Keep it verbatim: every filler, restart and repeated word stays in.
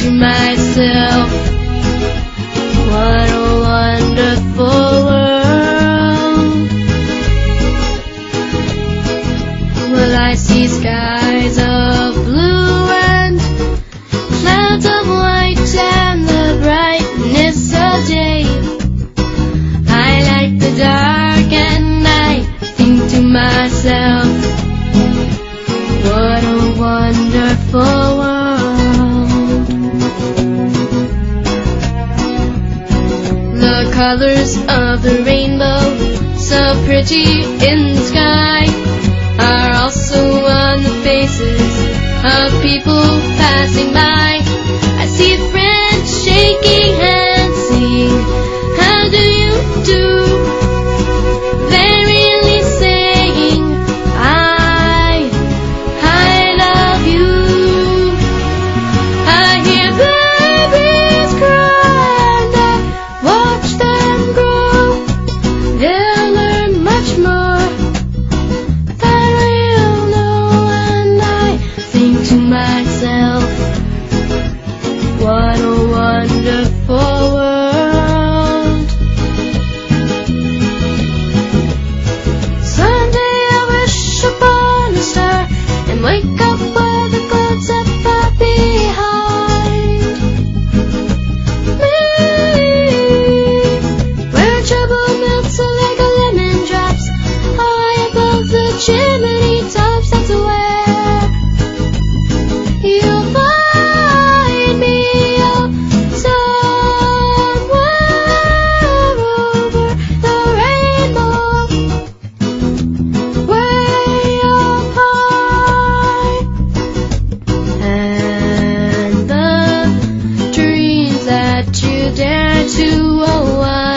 to myself, what a wonderful world. Well, I see skies of blue and clouds of white and the brightness of day. I like the dark and I think to myself, what a wonderful world. The colors of the rainbow, so pretty in the sky, are also on the faces of people passing by. I see friends shaking hands, saying, how do you do? They're really saying, I, I love you. I hear babies cry and I watch them grow. They'll learn much more than we'll know, and I think to myself, what a wonderful world. Someday I wish upon a star and wake up where the clouds have far behind me, where trouble melts like a lemon drops high above the chimney tops. That's where you'll find me, oh, somewhere over the rainbow, way up high, and the dreams that you dare to, oh,